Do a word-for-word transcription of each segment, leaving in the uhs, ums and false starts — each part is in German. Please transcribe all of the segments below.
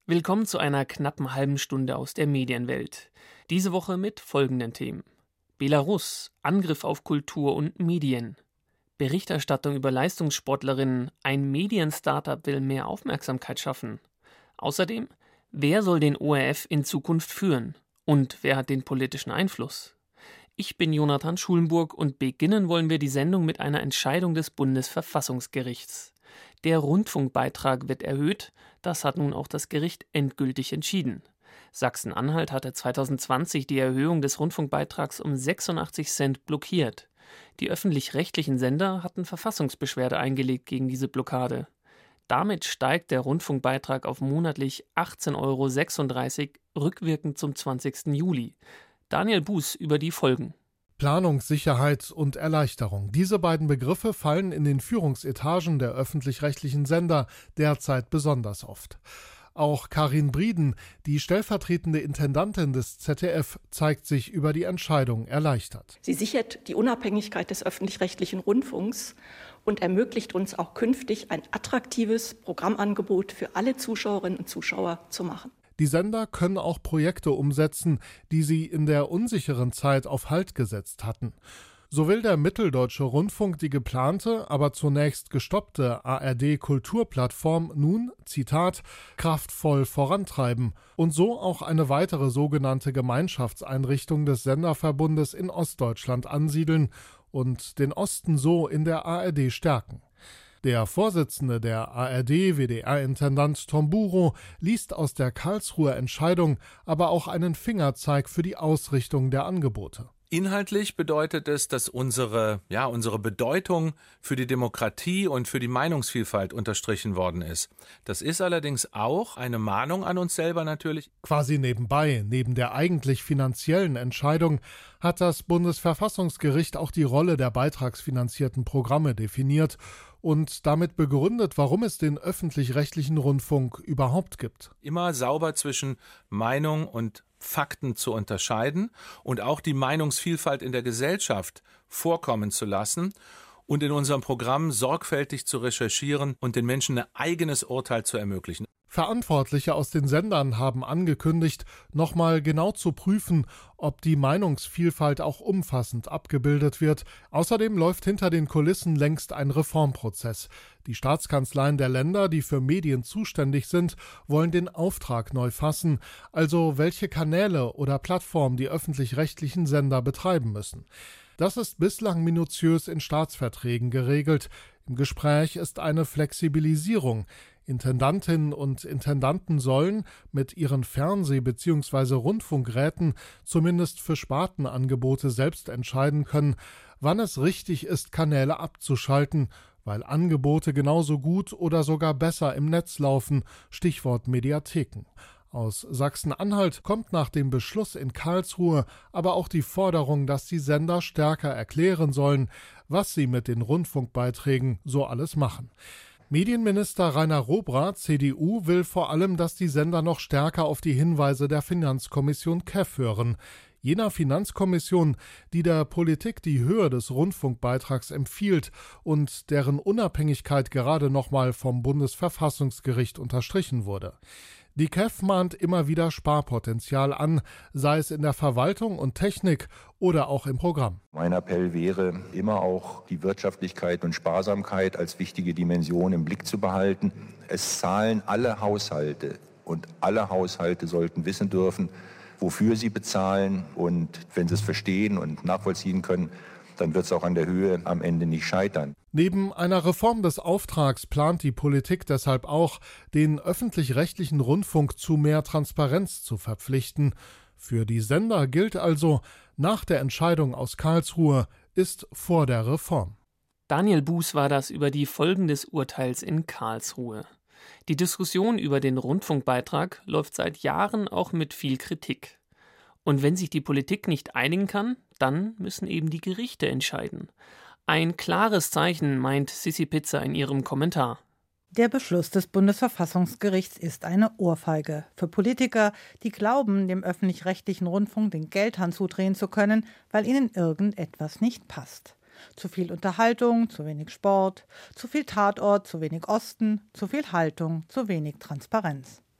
Willkommen zu einer knappen halben Stunde aus der Medienwelt. Diese Woche mit folgenden Themen: Belarus, Angriff auf Kultur und Medien. Berichterstattung über Leistungssportlerinnen, ein Medien-Startup will mehr Aufmerksamkeit schaffen. Außerdem, wer soll den O R F in Zukunft führen? Und wer hat den politischen Einfluss? Ich bin Jonathan Schulenburg und beginnen wollen wir die Sendung mit einer Entscheidung des Bundesverfassungsgerichts. Der Rundfunkbeitrag wird erhöht, das hat nun auch das Gericht endgültig entschieden. Sachsen-Anhalt hatte zwanzig zwanzig die Erhöhung des Rundfunkbeitrags um sechsundachtzig Cent blockiert. Die öffentlich-rechtlichen Sender hatten Verfassungsbeschwerde eingelegt gegen diese Blockade. Damit steigt der Rundfunkbeitrag auf monatlich achtzehn Euro sechsunddreißig, rückwirkend zum zwanzigsten Juli. Daniel Buß über die Folgen. Planungssicherheit und Erleichterung. Diese beiden Begriffe fallen in den Führungsetagen der öffentlich-rechtlichen Sender derzeit besonders oft. Auch Karin Brieden, die stellvertretende Intendantin des Z D F, zeigt sich über die Entscheidung erleichtert. Sie sichert die Unabhängigkeit des öffentlich-rechtlichen Rundfunks und ermöglicht uns auch künftig ein attraktives Programmangebot für alle Zuschauerinnen und Zuschauer zu machen. Die Sender können auch Projekte umsetzen, die sie in der unsicheren Zeit auf Halt gesetzt hatten. So will der Mitteldeutsche Rundfunk die geplante, aber zunächst gestoppte A R D-Kulturplattform nun, Zitat, kraftvoll vorantreiben und so auch eine weitere sogenannte Gemeinschaftseinrichtung des Senderverbundes in Ostdeutschland ansiedeln und den Osten so in der A R D stärken. Der Vorsitzende der A R D-W D R-Intendant Tom Buro liest aus der Karlsruher Entscheidung aber auch einen Fingerzeig für die Ausrichtung der Angebote. Inhaltlich bedeutet es, dass unsere, ja, unsere Bedeutung für die Demokratie und für die Meinungsvielfalt unterstrichen worden ist. Das ist allerdings auch eine Mahnung an uns selber natürlich. Quasi nebenbei, neben der eigentlich finanziellen Entscheidung, hat das Bundesverfassungsgericht auch die Rolle der beitragsfinanzierten Programme definiert und damit begründet, warum es den öffentlich-rechtlichen Rundfunk überhaupt gibt. Immer sauber zwischen Meinung und Fakten zu unterscheiden und auch die Meinungsvielfalt in der Gesellschaft vorkommen zu lassen und in unserem Programm sorgfältig zu recherchieren und den Menschen ein eigenes Urteil zu ermöglichen. Verantwortliche aus den Sendern haben angekündigt, nochmal genau zu prüfen, ob die Meinungsvielfalt auch umfassend abgebildet wird. Außerdem läuft hinter den Kulissen längst ein Reformprozess. Die Staatskanzleien der Länder, die für Medien zuständig sind, wollen den Auftrag neu fassen, also welche Kanäle oder Plattformen die öffentlich-rechtlichen Sender betreiben müssen. Das ist bislang minutiös in Staatsverträgen geregelt. Im Gespräch ist eine Flexibilisierung. Intendantinnen und Intendanten sollen mit ihren Fernseh- bzw. Rundfunkräten zumindest für Spartenangebote selbst entscheiden können, wann es richtig ist, Kanäle abzuschalten, weil Angebote genauso gut oder sogar besser im Netz laufen, Stichwort Mediatheken. Aus Sachsen-Anhalt kommt nach dem Beschluss in Karlsruhe aber auch die Forderung, dass die Sender stärker erklären sollen, was sie mit den Rundfunkbeiträgen so alles machen. Medienminister Rainer Rohbrat, C D U, will vor allem, dass die Sender noch stärker auf die Hinweise der Finanzkommission K E F hören. Jener Finanzkommission, die der Politik die Höhe des Rundfunkbeitrags empfiehlt und deren Unabhängigkeit gerade nochmal vom Bundesverfassungsgericht unterstrichen wurde. Die K E F mahnt immer wieder Sparpotenzial an, sei es in der Verwaltung und Technik oder auch im Programm. Mein Appell wäre, immer auch die Wirtschaftlichkeit und Sparsamkeit als wichtige Dimension im Blick zu behalten. Es zahlen alle Haushalte und alle Haushalte sollten wissen dürfen, wofür sie bezahlen, und wenn sie es verstehen und nachvollziehen können, dann wird es auch an der Höhe am Ende nicht scheitern. Neben einer Reform des Auftrags plant die Politik deshalb auch, den öffentlich-rechtlichen Rundfunk zu mehr Transparenz zu verpflichten. Für die Sender gilt also, nach der Entscheidung aus Karlsruhe ist vor der Reform. Daniel Buß war das über die Folgen des Urteils in Karlsruhe. Die Diskussion über den Rundfunkbeitrag läuft seit Jahren auch mit viel Kritik. Und wenn sich die Politik nicht einigen kann, dann müssen eben die Gerichte entscheiden. Ein klares Zeichen, meint Sissi Pizza in ihrem Kommentar. Der Beschluss des Bundesverfassungsgerichts ist eine Ohrfeige für Politiker, die glauben, dem öffentlich-rechtlichen Rundfunk den Geldhahn zudrehen zu können, weil ihnen irgendetwas nicht passt. Zu viel Unterhaltung, zu wenig Sport, zu viel Tatort, zu wenig Osten, zu viel Haltung, zu wenig Transparenz.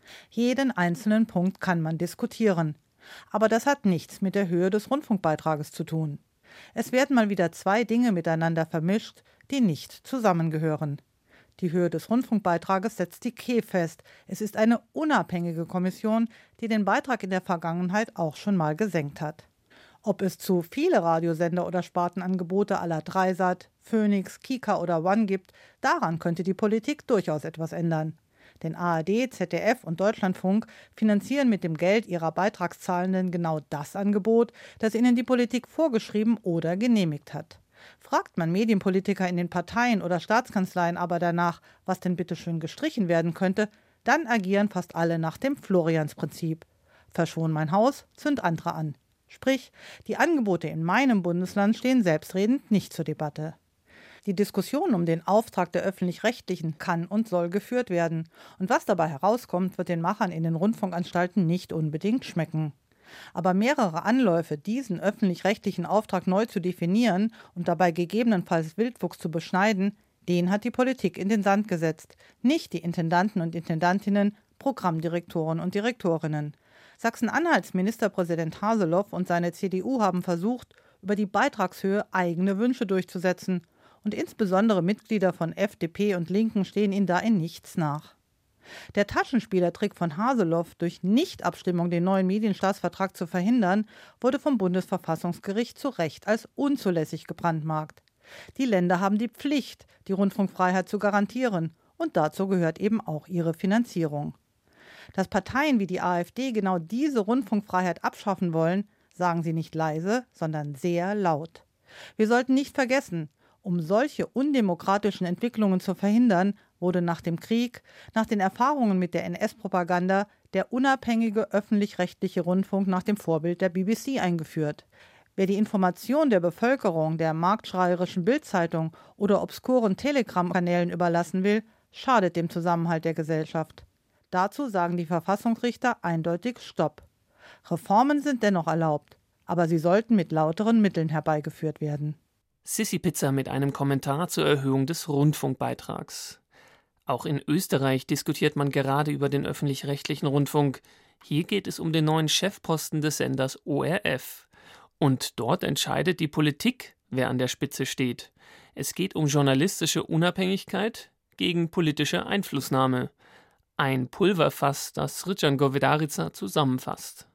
Jeden einzelnen Punkt kann man diskutieren. Aber das hat nichts mit der Höhe des Rundfunkbeitrages zu tun. Es werden mal wieder zwei Dinge miteinander vermischt, die nicht zusammengehören. Die Höhe des Rundfunkbeitrages setzt die K E fest. Es ist eine unabhängige Kommission, die den Beitrag in der Vergangenheit auch schon mal gesenkt hat. Ob es zu viele Radiosender oder Spartenangebote à la Dreisat, Phoenix, Kika oder One gibt, daran könnte die Politik durchaus etwas ändern. Denn A R D, Z D F und Deutschlandfunk finanzieren mit dem Geld ihrer Beitragszahlenden genau das Angebot, das ihnen die Politik vorgeschrieben oder genehmigt hat. Fragt man Medienpolitiker in den Parteien oder Staatskanzleien aber danach, was denn bitte schön gestrichen werden könnte, dann agieren fast alle nach dem Florians-Prinzip. Verschon mein Haus, zünd andere an. Sprich, die Angebote in meinem Bundesland stehen selbstredend nicht zur Debatte. Die Diskussion um den Auftrag der Öffentlich-Rechtlichen kann und soll geführt werden. Und was dabei herauskommt, wird den Machern in den Rundfunkanstalten nicht unbedingt schmecken. Aber mehrere Anläufe, diesen öffentlich-rechtlichen Auftrag neu zu definieren und dabei gegebenenfalls Wildwuchs zu beschneiden, den hat die Politik in den Sand gesetzt, nicht die Intendanten und Intendantinnen, Programmdirektoren und Direktorinnen. Sachsen-Anhalts Ministerpräsident Haseloff und seine C D U haben versucht, über die Beitragshöhe eigene Wünsche durchzusetzen, und insbesondere Mitglieder von F D P und Linken stehen ihnen da in nichts nach. Der Taschenspielertrick von Haseloff, durch Nichtabstimmung den neuen Medienstaatsvertrag zu verhindern, wurde vom Bundesverfassungsgericht zu Recht als unzulässig gebrandmarkt. Die Länder haben die Pflicht, die Rundfunkfreiheit zu garantieren, und dazu gehört eben auch ihre Finanzierung. Dass Parteien wie die AfD genau diese Rundfunkfreiheit abschaffen wollen, sagen sie nicht leise, sondern sehr laut. Wir sollten nicht vergessen, um solche undemokratischen Entwicklungen zu verhindern, wurde nach dem Krieg, nach den Erfahrungen mit der N S-Propaganda, der unabhängige öffentlich-rechtliche Rundfunk nach dem Vorbild der B B C eingeführt. Wer die Information der Bevölkerung der marktschreierischen Bild-Zeitung oder obskuren Telegram-Kanälen überlassen will, schadet dem Zusammenhalt der Gesellschaft. Dazu sagen die Verfassungsrichter eindeutig Stopp. Reformen sind dennoch erlaubt, aber sie sollten mit lauteren Mitteln herbeigeführt werden. Sissi Pizza mit einem Kommentar zur Erhöhung des Rundfunkbeitrags. Auch in Österreich diskutiert man gerade über den öffentlich-rechtlichen Rundfunk. Hier geht es um den neuen Chefposten des Senders O R F. Und dort entscheidet die Politik, wer an der Spitze steht. Es geht um journalistische Unabhängigkeit gegen politische Einflussnahme. Ein Pulverfass, das Srdjan Govedarica zusammenfasst.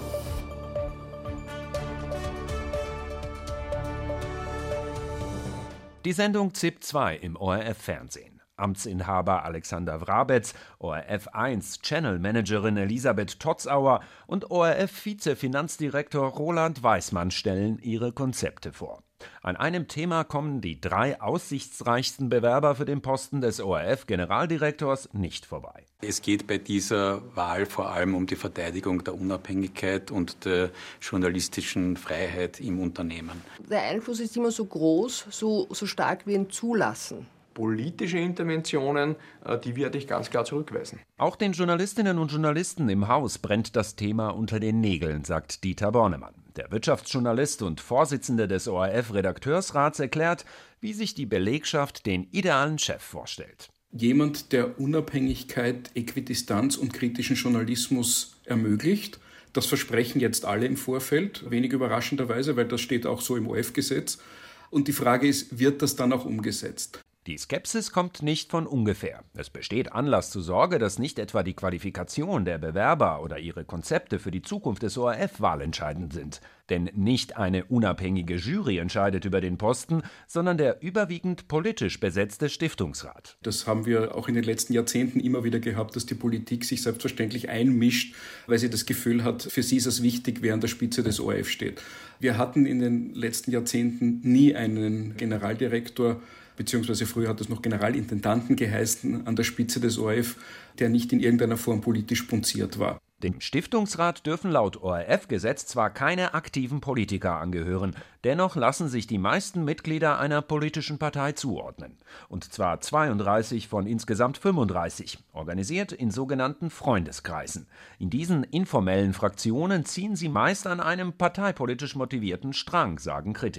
Die Sendung Z I P zwei im O R F-Fernsehen. Amtsinhaber Alexander Wrabetz, O R F eins Channel-Managerin Elisabeth Totzauer und O R F-Vize-Finanzdirektor Roland Weismann stellen ihre Konzepte vor. An einem Thema kommen die drei aussichtsreichsten Bewerber für den Posten des O R F-Generaldirektors nicht vorbei. Es geht bei dieser Wahl vor allem um die Verteidigung der Unabhängigkeit und der journalistischen Freiheit im Unternehmen. Der Einfluss ist immer so groß, so, so stark wie ein Zulassen. Politische Interventionen, die werde ich ganz klar zurückweisen. Auch den Journalistinnen und Journalisten im Haus brennt das Thema unter den Nägeln, sagt Dieter Bornemann. Der Wirtschaftsjournalist und Vorsitzende des O R F-Redakteursrats erklärt, wie sich die Belegschaft den idealen Chef vorstellt. Jemand, der Unabhängigkeit, Äquidistanz und kritischen Journalismus ermöglicht. Das versprechen jetzt alle im Vorfeld, wenig überraschenderweise, weil das steht auch so im O R F-Gesetz. Und die Frage ist, wird das dann auch umgesetzt? Die Skepsis kommt nicht von ungefähr. Es besteht Anlass zur Sorge, dass nicht etwa die Qualifikation der Bewerber oder ihre Konzepte für die Zukunft des O R F wahlentscheidend sind. Denn nicht eine unabhängige Jury entscheidet über den Posten, sondern der überwiegend politisch besetzte Stiftungsrat. Das haben wir auch in den letzten Jahrzehnten immer wieder gehabt, dass die Politik sich selbstverständlich einmischt, weil sie das Gefühl hat, für sie ist es wichtig, wer an der Spitze des O R F steht. Wir hatten in den letzten Jahrzehnten nie einen Generaldirektor, beziehungsweise früher hat es noch Generalintendanten geheißen, an der Spitze des O R F, der nicht in irgendeiner Form politisch punziert war. Dem Stiftungsrat dürfen laut O R F-Gesetz zwar keine aktiven Politiker angehören, dennoch lassen sich die meisten Mitglieder einer politischen Partei zuordnen. Und zwar zweiunddreißig von insgesamt fünfunddreißig, organisiert in sogenannten Freundeskreisen. In diesen informellen Fraktionen ziehen sie meist an einem parteipolitisch motivierten Strang, sagen Kritiker.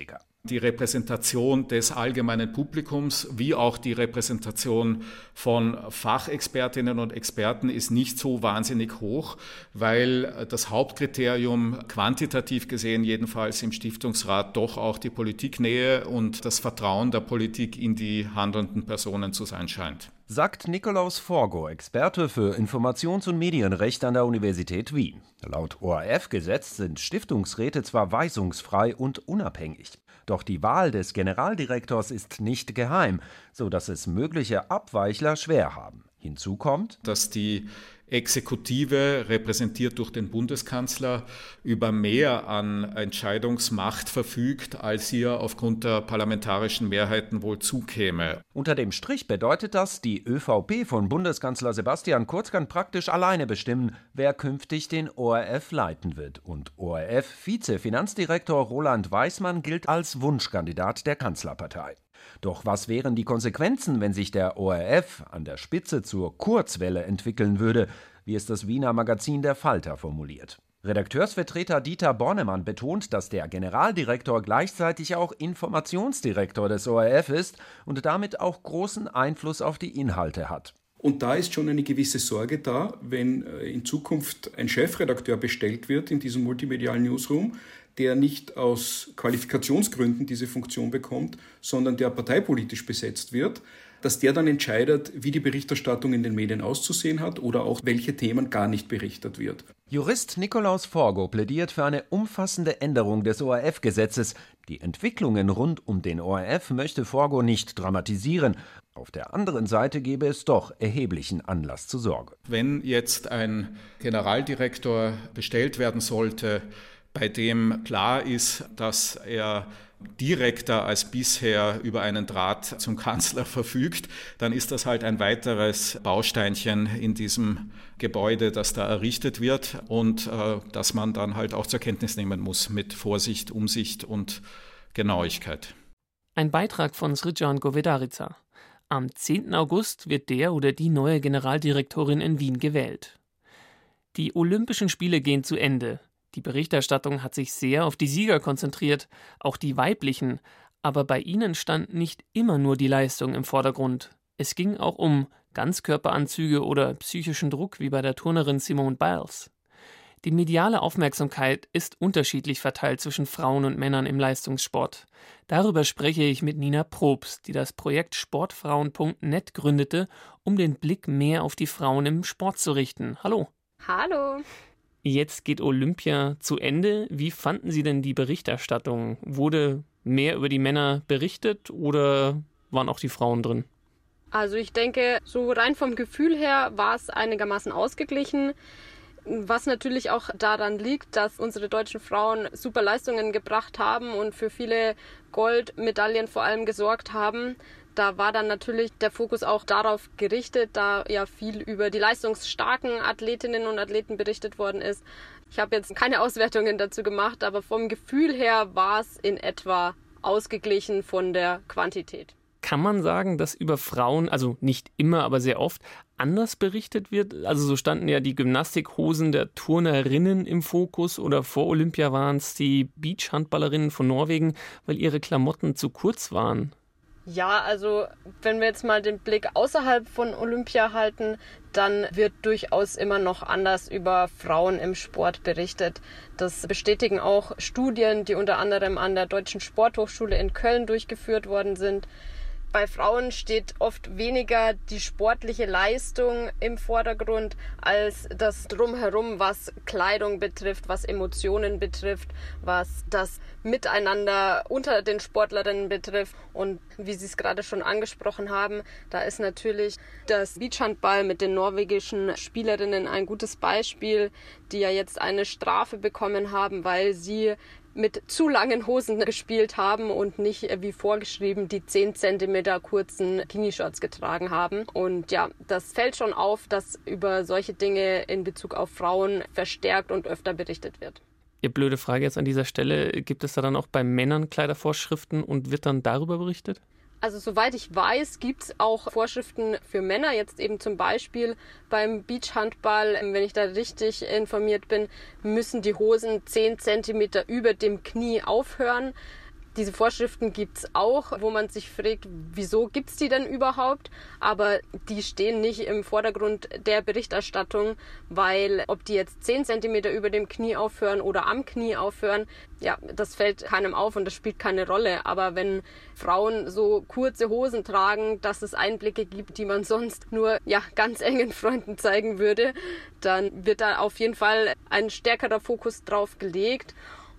Die Repräsentation des allgemeinen Publikums wie auch die Repräsentation von Fachexpertinnen und Experten ist nicht so wahnsinnig hoch, weil das Hauptkriterium, quantitativ gesehen jedenfalls im Stiftungsrat, doch auch die Politiknähe und das Vertrauen der Politik in die handelnden Personen zu sein scheint. Sagt Nikolaus Forgo, Experte für Informations- und Medienrecht an der Universität Wien. Laut O R F-Gesetz sind Stiftungsräte zwar weisungsfrei und unabhängig. Doch die Wahl des Generaldirektors ist nicht geheim, sodass es mögliche Abweichler schwer haben. Hinzu kommt, dass die Exekutive, repräsentiert durch den Bundeskanzler, über mehr an Entscheidungsmacht verfügt, als ihr aufgrund der parlamentarischen Mehrheiten wohl zukäme. Unter dem Strich bedeutet das, die ÖVP von Bundeskanzler Sebastian Kurz kann praktisch alleine bestimmen, wer künftig den O R F leiten wird. Und O R F-Vize-Finanzdirektor Roland Weismann gilt als Wunschkandidat der Kanzlerpartei. Doch was wären die Konsequenzen, wenn sich der O R F an der Spitze zur Kurzwelle entwickeln würde, wie es das Wiener Magazin Der Falter formuliert? Redakteursvertreter Dieter Bornemann betont, dass der Generaldirektor gleichzeitig auch Informationsdirektor des O R F ist und damit auch großen Einfluss auf die Inhalte hat. Und da ist schon eine gewisse Sorge da, wenn in Zukunft ein Chefredakteur bestellt wird in diesem multimedialen Newsroom, der nicht aus Qualifikationsgründen diese Funktion bekommt, sondern der parteipolitisch besetzt wird, dass der dann entscheidet, wie die Berichterstattung in den Medien auszusehen hat oder auch welche Themen gar nicht berichtet wird. Jurist Nikolaus Forgo plädiert für eine umfassende Änderung des O R F-Gesetzes. Die Entwicklungen rund um den O R F möchte Forgo nicht dramatisieren. Auf der anderen Seite gäbe es doch erheblichen Anlass zur Sorge. Wenn jetzt ein Generaldirektor bestellt werden sollte, bei dem klar ist, dass er direkter als bisher über einen Draht zum Kanzler verfügt, dann ist das halt ein weiteres Bausteinchen in diesem Gebäude, das da errichtet wird und äh, das man dann halt auch zur Kenntnis nehmen muss mit Vorsicht, Umsicht und Genauigkeit. Ein Beitrag von Srdjan Govedarica. Am zehnten August wird der oder die neue Generaldirektorin in Wien gewählt. Die Olympischen Spiele gehen zu Ende. Die Berichterstattung hat sich sehr auf die Sieger konzentriert, auch die weiblichen, aber bei ihnen stand nicht immer nur die Leistung im Vordergrund. Es ging auch um Ganzkörperanzüge oder psychischen Druck wie bei der Turnerin Simone Biles. Die mediale Aufmerksamkeit ist unterschiedlich verteilt zwischen Frauen und Männern im Leistungssport. Darüber spreche ich mit Nina Probst, die das Projekt sportfrauen punkt net gründete, um den Blick mehr auf die Frauen im Sport zu richten. Hallo. Hallo. Jetzt geht Olympia zu Ende. Wie fanden Sie denn die Berichterstattung? Wurde mehr über die Männer berichtet oder waren auch die Frauen drin? Also ich denke, so rein vom Gefühl her war es einigermaßen ausgeglichen. Was natürlich auch daran liegt, dass unsere deutschen Frauen super Leistungen gebracht haben und für viele Goldmedaillen vor allem gesorgt haben. Da war dann natürlich der Fokus auch darauf gerichtet, da ja viel über die leistungsstarken Athletinnen und Athleten berichtet worden ist. Ich habe jetzt keine Auswertungen dazu gemacht, aber vom Gefühl her war es in etwa ausgeglichen von der Quantität. Kann man sagen, dass über Frauen, also nicht immer, aber sehr oft, anders berichtet wird? Also so standen ja die Gymnastikhosen der Turnerinnen im Fokus oder vor Olympia waren es die Beachhandballerinnen von Norwegen, weil ihre Klamotten zu kurz waren. Ja, also wenn wir jetzt mal den Blick außerhalb von Olympia halten, dann wird durchaus immer noch anders über Frauen im Sport berichtet. Das bestätigen auch Studien, die unter anderem an der Deutschen Sporthochschule in Köln durchgeführt worden sind. Bei Frauen steht oft weniger die sportliche Leistung im Vordergrund als das Drumherum, was Kleidung betrifft, was Emotionen betrifft, was das Miteinander unter den Sportlerinnen betrifft. Und wie Sie es gerade schon angesprochen haben, da ist natürlich das Beachhandball mit den norwegischen Spielerinnen ein gutes Beispiel, die ja jetzt eine Strafe bekommen haben, weil sie mit zu langen Hosen gespielt haben und nicht wie vorgeschrieben die zehn Zentimeter kurzen Bikini-Shorts getragen haben. Und ja, das fällt schon auf, dass über solche Dinge in Bezug auf Frauen verstärkt und öfter berichtet wird. Ihr blöde Frage jetzt an dieser Stelle, gibt es da dann auch bei Männern Kleidervorschriften und wird dann darüber berichtet? Also soweit ich weiß, gibt es auch Vorschriften für Männer, jetzt eben zum Beispiel beim Beachhandball, wenn ich da richtig informiert bin, müssen die Hosen zehn Zentimeter über dem Knie aufhören. Diese Vorschriften gibt es auch, wo man sich fragt, wieso gibt es die denn überhaupt? Aber die stehen nicht im Vordergrund der Berichterstattung, weil ob die jetzt zehn Zentimeter über dem Knie aufhören oder am Knie aufhören, ja, das fällt keinem auf und das spielt keine Rolle. Aber wenn Frauen so kurze Hosen tragen, dass es Einblicke gibt, die man sonst nur ja, ganz engen Freunden zeigen würde, dann wird da auf jeden Fall ein stärkerer Fokus drauf gelegt.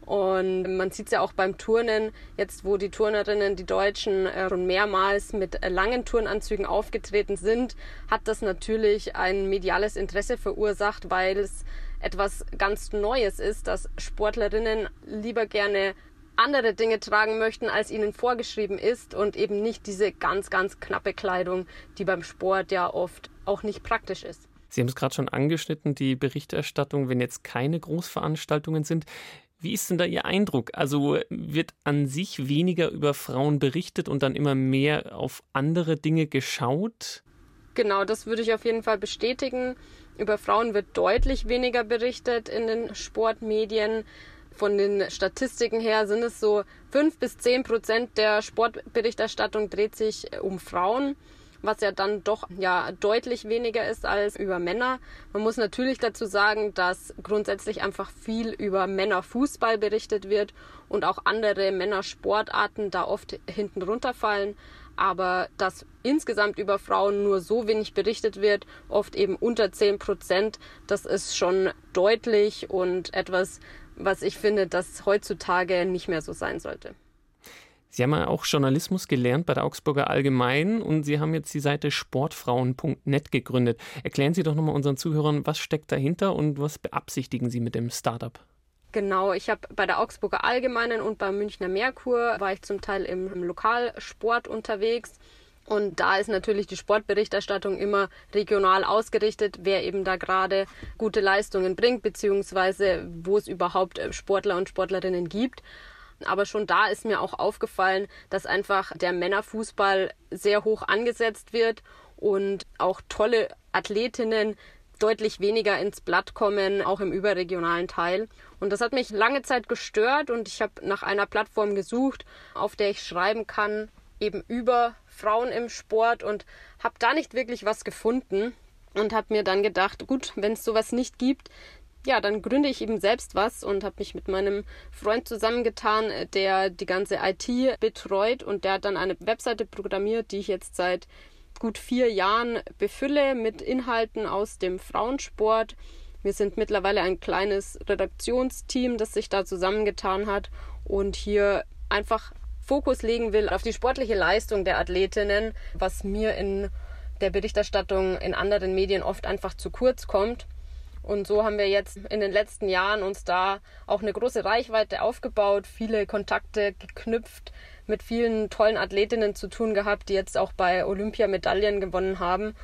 Und man sieht es ja auch beim Turnen, jetzt wo die Turnerinnen, die Deutschen, schon mehrmals mit langen Turnanzügen aufgetreten sind, hat das natürlich ein mediales Interesse verursacht, weil es etwas ganz Neues ist, dass Sportlerinnen lieber gerne andere Dinge tragen möchten, als ihnen vorgeschrieben ist und eben nicht diese ganz, ganz knappe Kleidung, die beim Sport ja oft auch nicht praktisch ist. Sie haben es gerade schon angeschnitten, die Berichterstattung, wenn jetzt keine Großveranstaltungen sind. Wie ist denn da Ihr Eindruck? Also wird an sich weniger über Frauen berichtet und dann immer mehr auf andere Dinge geschaut? Genau, das würde ich auf jeden Fall bestätigen. Über Frauen wird deutlich weniger berichtet in den Sportmedien. Von den Statistiken her sind es so fünf bis zehn Prozent der Sportberichterstattung dreht sich um Frauen, was ja dann doch ja deutlich weniger ist als über Männer. Man muss natürlich dazu sagen, dass grundsätzlich einfach viel über Männerfußball berichtet wird und auch andere Männersportarten da oft hinten runterfallen. Aber dass insgesamt über Frauen nur so wenig berichtet wird, oft eben unter zehn Prozent, das ist schon deutlich und etwas, was ich finde, das heutzutage nicht mehr so sein sollte. Sie haben ja auch Journalismus gelernt bei der Augsburger Allgemeinen und Sie haben jetzt die Seite sportfrauen punkt net gegründet. Erklären Sie doch nochmal unseren Zuhörern, was steckt dahinter und was beabsichtigen Sie mit dem Startup? Genau, ich habe bei der Augsburger Allgemeinen und beim Münchner Merkur war ich zum Teil im, im Lokalsport unterwegs. Und da ist natürlich die Sportberichterstattung immer regional ausgerichtet, wer eben da gerade gute Leistungen bringt, beziehungsweise wo es überhaupt Sportler und Sportlerinnen gibt. Aber schon da ist mir auch aufgefallen, dass einfach der Männerfußball sehr hoch angesetzt wird und auch tolle Athletinnen deutlich weniger ins Blatt kommen, auch im überregionalen Teil. Und das hat mich lange Zeit gestört und ich habe nach einer Plattform gesucht, auf der ich schreiben kann, eben über Frauen im Sport und habe da nicht wirklich was gefunden und habe mir dann gedacht, gut, wenn es sowas nicht gibt, ja, dann gründe ich eben selbst was und habe mich mit meinem Freund zusammengetan, der die ganze I T betreut und der hat dann eine Webseite programmiert, die ich jetzt seit gut vier Jahren befülle mit Inhalten aus dem Frauensport. Wir sind mittlerweile ein kleines Redaktionsteam, das sich da zusammengetan hat und hier einfach Fokus legen will auf die sportliche Leistung der Athletinnen, was mir in der Berichterstattung in anderen Medien oft einfach zu kurz kommt. Und so haben wir jetzt in den letzten Jahren uns da auch eine große Reichweite aufgebaut, viele Kontakte geknüpft, mit vielen tollen Athletinnen zu tun gehabt, die jetzt auch bei Olympia Medaillen gewonnen haben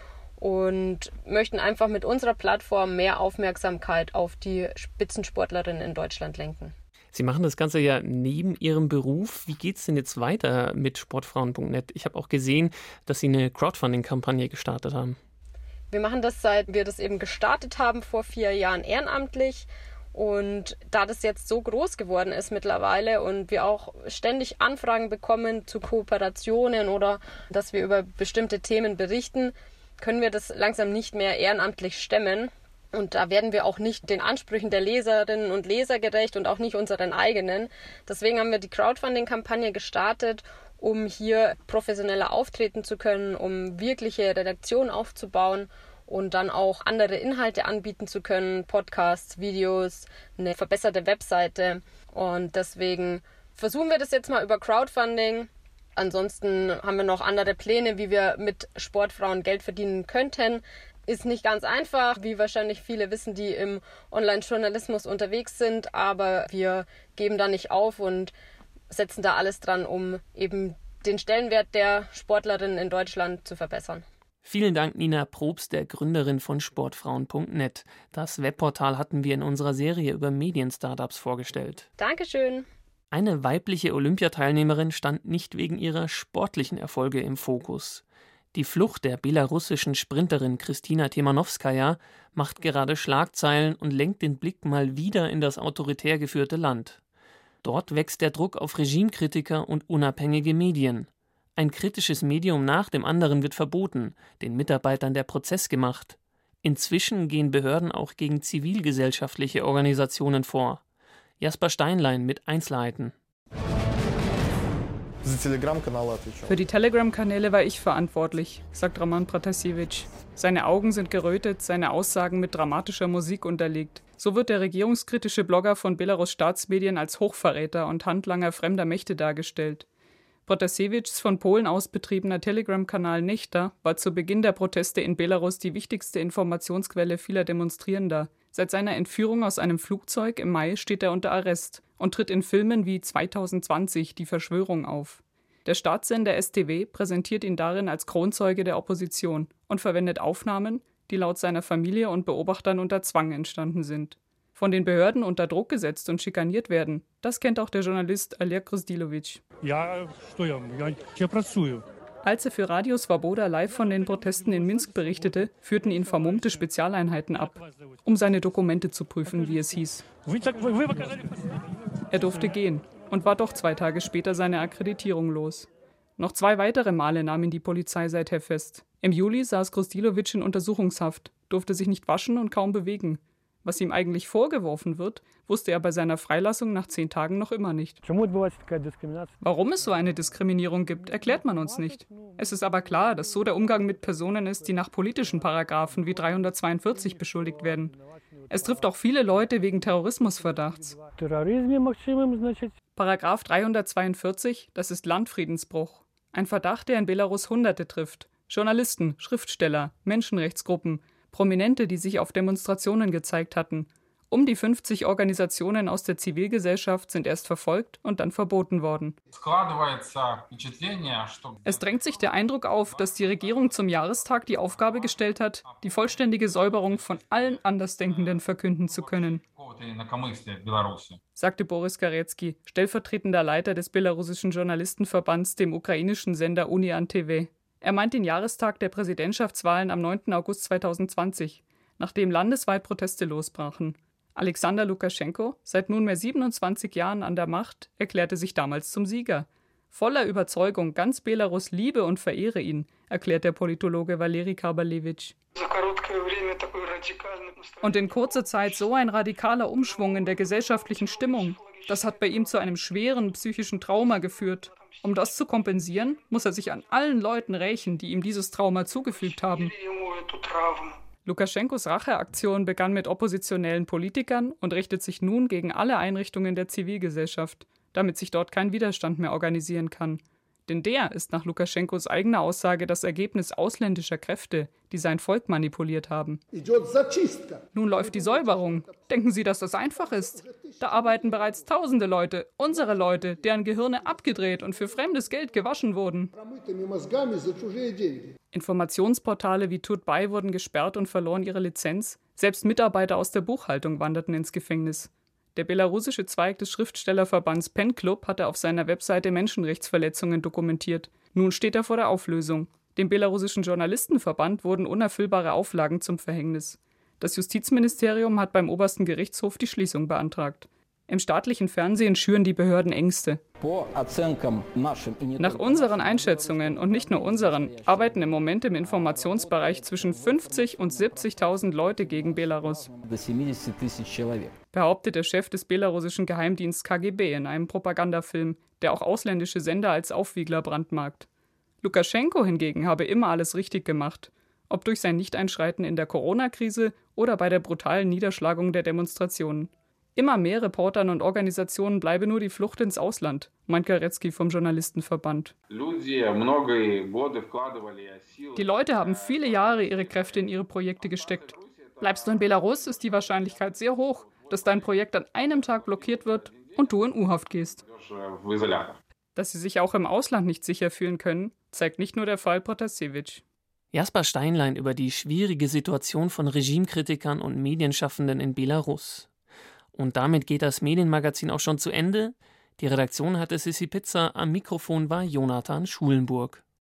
und möchten einfach mit unserer Plattform mehr Aufmerksamkeit auf die Spitzensportlerinnen in Deutschland lenken. Sie machen das Ganze ja neben Ihrem Beruf. Wie geht es denn jetzt weiter mit sportfrauen punkt net? Ich habe auch gesehen, dass Sie eine Crowdfunding-Kampagne gestartet haben. Wir machen das, seit wir das eben gestartet haben, vor vier Jahren ehrenamtlich. Und da das jetzt so groß geworden ist mittlerweile und wir auch ständig Anfragen bekommen zu Kooperationen oder dass wir über bestimmte Themen berichten, können wir das langsam nicht mehr ehrenamtlich stemmen. Und da werden wir auch nicht den Ansprüchen der Leserinnen und Leser gerecht und auch nicht unseren eigenen. Deswegen haben wir die Crowdfunding-Kampagne gestartet, um hier professioneller auftreten zu können, um wirkliche Redaktion aufzubauen und dann auch andere Inhalte anbieten zu können, Podcasts, Videos, eine verbesserte Webseite. Und deswegen versuchen wir das jetzt mal über Crowdfunding. Ansonsten haben wir noch andere Pläne, wie wir mit Sportfrauen Geld verdienen könnten. Ist nicht ganz einfach, wie wahrscheinlich viele wissen, die im Online-Journalismus unterwegs sind, aber wir geben da nicht auf und setzen da alles dran, um eben den Stellenwert der Sportlerinnen in Deutschland zu verbessern. Vielen Dank, Nina Probst, der Gründerin von sportfrauen punkt net. Das Webportal hatten wir in unserer Serie über Medien-Startups vorgestellt. Dankeschön. Eine weibliche Olympiateilnehmerin stand nicht wegen ihrer sportlichen Erfolge im Fokus. Die Flucht der belarussischen Sprinterin Kristina Timanowskaja macht gerade Schlagzeilen und lenkt den Blick mal wieder in das autoritär geführte Land. Dort wächst der Druck auf Regimekritiker und unabhängige Medien. Ein kritisches Medium nach dem anderen wird verboten, den Mitarbeitern der Prozess gemacht. Inzwischen gehen Behörden auch gegen zivilgesellschaftliche Organisationen vor. Jasper Steinlein mit Einzelheiten. Für die Telegram-Kanäle war ich verantwortlich, sagt Roman Protasevich. Seine Augen sind gerötet, seine Aussagen mit dramatischer Musik unterlegt. So wird der regierungskritische Blogger von Belarus Staatsmedien als Hochverräter und Handlanger fremder Mächte dargestellt. Protasevichs von Polen aus betriebener Telegram-Kanal Nechta war zu Beginn der Proteste in Belarus die wichtigste Informationsquelle vieler Demonstrierender. Seit seiner Entführung aus einem Flugzeug im Mai steht er unter Arrest und tritt in Filmen wie zwanzig zwanzig Die Verschwörung auf. Der Staatssender S T V präsentiert ihn darin als Kronzeuge der Opposition und verwendet Aufnahmen, die laut seiner Familie und Beobachtern unter Zwang entstanden sind. Von den Behörden unter Druck gesetzt und schikaniert werden, das kennt auch der Journalist Oleg Krusdilovic. Als er für Radio Svoboda live von den Protesten in Minsk berichtete, führten ihn vermummte Spezialeinheiten ab, um seine Dokumente zu prüfen, wie es hieß. Er durfte gehen und war doch zwei Tage später seine Akkreditierung los. Noch zwei weitere Male nahm ihn die Polizei seither fest. Im Juli saß Krusdilovic in Untersuchungshaft, durfte sich nicht waschen und kaum bewegen. Was ihm eigentlich vorgeworfen wird, wusste er bei seiner Freilassung nach zehn Tagen noch immer nicht. Warum es so eine Diskriminierung gibt, erklärt man uns nicht. Es ist aber klar, dass so der Umgang mit Personen ist, die nach politischen Paragraphen wie dreihundertzweiundvierzig beschuldigt werden. Es trifft auch viele Leute wegen Terrorismusverdachts. Paragraph dreihundertzweiundvierzig, das ist Landfriedensbruch. Ein Verdacht, der in Belarus Hunderte trifft. Journalisten, Schriftsteller, Menschenrechtsgruppen, Prominente, die sich auf Demonstrationen gezeigt hatten. Um die fünfzig Organisationen aus der Zivilgesellschaft sind erst verfolgt und dann verboten worden. Es drängt sich der Eindruck auf, dass die Regierung zum Jahrestag die Aufgabe gestellt hat, die vollständige Säuberung von allen Andersdenkenden verkünden zu können, sagte Boris Garecki, stellvertretender Leiter des belarussischen Journalistenverbands, dem ukrainischen Sender Unian T V. Er meint den Jahrestag der Präsidentschaftswahlen am neunten August zweitausendzwanzig, nachdem landesweit Proteste losbrachen. Alexander Lukaschenko, seit nunmehr siebenundzwanzig Jahren an der Macht, erklärte sich damals zum Sieger. Voller Überzeugung, ganz Belarus liebe und verehre ihn, erklärt der Politologe Valeri Karbalevich. Und in kurzer Zeit so ein radikaler Umschwung in der gesellschaftlichen Stimmung, das hat bei ihm zu einem schweren psychischen Trauma geführt. Um das zu kompensieren, muss er sich an allen Leuten rächen, die ihm dieses Trauma zugefügt haben. Lukaschenkos Racheaktion begann mit oppositionellen Politikern und richtet sich nun gegen alle Einrichtungen der Zivilgesellschaft, damit sich dort kein Widerstand mehr organisieren kann. Denn der ist nach Lukaschenkos eigener Aussage das Ergebnis ausländischer Kräfte, die sein Volk manipuliert haben. Nun läuft die Säuberung. Denken Sie, dass das einfach ist? Da arbeiten bereits tausende Leute, unsere Leute, deren Gehirne abgedreht und für fremdes Geld gewaschen wurden. Informationsportale wie Tutbay wurden gesperrt und verloren ihre Lizenz. Selbst Mitarbeiter aus der Buchhaltung wanderten ins Gefängnis. Der belarussische Zweig des Schriftstellerverbands Pen Club hatte auf seiner Webseite Menschenrechtsverletzungen dokumentiert. Nun steht er vor der Auflösung. Dem belarussischen Journalistenverband wurden unerfüllbare Auflagen zum Verhängnis. Das Justizministerium hat beim obersten Gerichtshof die Schließung beantragt. Im staatlichen Fernsehen schüren die Behörden Ängste. Nach unseren Einschätzungen und nicht nur unseren arbeiten im Moment im Informationsbereich zwischen fünfzig und siebzigtausend Leute gegen Belarus, behauptet der Chef des belarussischen Geheimdienstes K G B in einem Propagandafilm, der auch ausländische Sender als Aufwiegler brandmarkt. Lukaschenko hingegen habe immer alles richtig gemacht, ob durch sein Nichteinschreiten in der Corona-Krise oder bei der brutalen Niederschlagung der Demonstrationen. Immer mehr Reportern und Organisationen bleibe nur die Flucht ins Ausland, meint Garecki vom Journalistenverband. Die Leute haben viele Jahre ihre Kräfte in ihre Projekte gesteckt. Bleibst du in Belarus, ist die Wahrscheinlichkeit sehr hoch, dass dein Projekt an einem Tag blockiert wird und du in U-Haft gehst. Dass sie sich auch im Ausland nicht sicher fühlen können, zeigt nicht nur der Fall Protasevich. Jasper Steinlein über die schwierige Situation von Regimekritikern und Medienschaffenden in Belarus. Und damit geht das Medienmagazin auch schon zu Ende. Die Redaktion hatte Sissi Pizza, am Mikrofon war Jonathan Schulenburg.